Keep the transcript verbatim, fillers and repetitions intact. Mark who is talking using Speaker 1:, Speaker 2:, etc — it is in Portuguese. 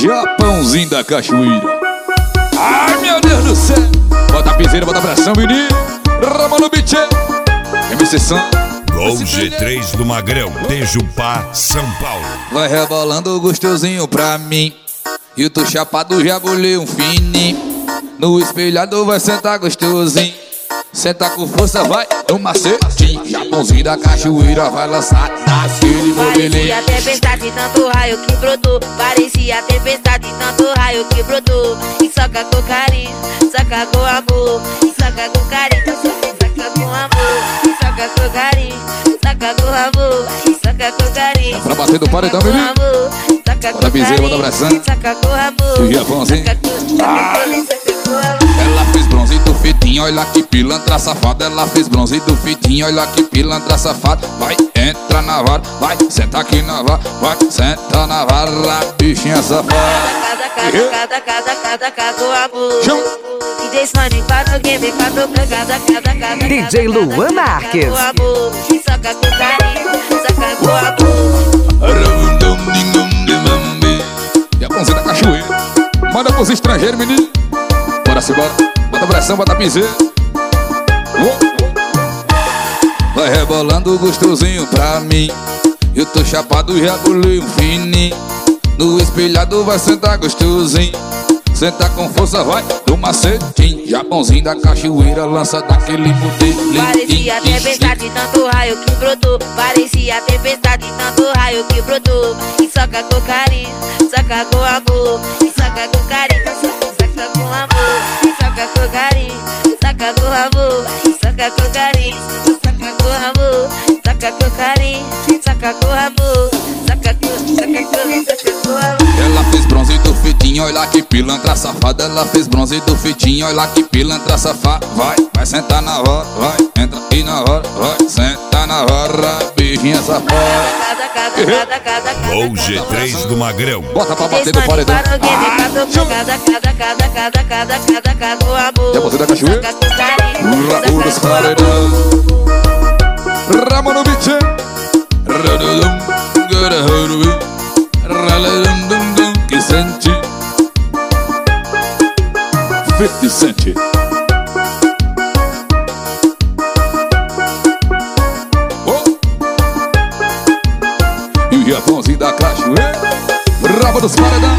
Speaker 1: Japãozinho da cachoeira. Ai, meu Deus do céu. Bota a piseira, bota a pressão, menino. Rama no beat. M C Sam.
Speaker 2: Gol G três do Magrão, Tejupá, São Paulo.
Speaker 1: Vai rebolando gostosinho pra mim. E eu tô chapado, já bolei um fininho. No espelhador vai sentar gostosinho. Senta com força, vai no macetinho. Japãozinho da cachoeira vai lançar naquele modelinho.
Speaker 3: Parecia tempestade, tanto raio que brotou. Parecia tempestade, tanto raio que brotou. E soca com carinho, soca com amor. E soca com carinho, soca com amor. E soca com carinho, soca com amor. E soca com carinho.
Speaker 1: É pra bater do paredão, menino. Bota a piseira, bota a pressão.
Speaker 3: Soca com amor.
Speaker 1: E Japãozinho. Ela fez bronze do fitinho, olha que pilantra safada. Ela fez bronze do fitinho, olha que pilantra safada. Vai, entra na vara, vai, senta aqui na vara. Vai, senta na vara, bichinha safada.
Speaker 3: Cada, cada, cada, cada, cada, cada, o amor. E desse mano quatro game, quatro pra cada, cada, cada.
Speaker 4: D J Luan Marques.
Speaker 3: O amor, e soca com carinho, soca com amor.
Speaker 1: Japãozinho da cachoeira. Manda pros estrangeiros, menino. Bora se bora, bota a pressão, bota a piseira. Vai rebolando gostosinho pra mim. Eu tô chapado, já bolei um fininho. No espelhado vai sentar gostosinho. Senta com força, vai no macetinho. Japãozinho da cachoeira lança daquele modelinho.
Speaker 3: Parecia tempestade, tanto raio que brotou. Parecia tempestade, tanto raio que brotou. E soca com carinho, soca com amor. E soca com carinho, soca com amor. E soca com carinho, soca com amor. E soca com carinho, soca com amor. Soca com carinho, soca com amor. Soca com, soca com, soca com amor.
Speaker 1: Ela fez bronze do fitinho, olha que pilantra safada. Ela fez bronze do fitinho, olha que pilantra safada. Vai, vai sentar na hora, vai, entra aí na hora, vai, senta na hora, bichinha safada.
Speaker 2: Gol G três do Magrão.
Speaker 1: Bota pra bater no paredão. Japãozinho da cachoeira. Raul dos paredão. Rama no beat. Que sente fifty Cent. Oh. E o Japãozinho da cachoeira. Rama dos paredão.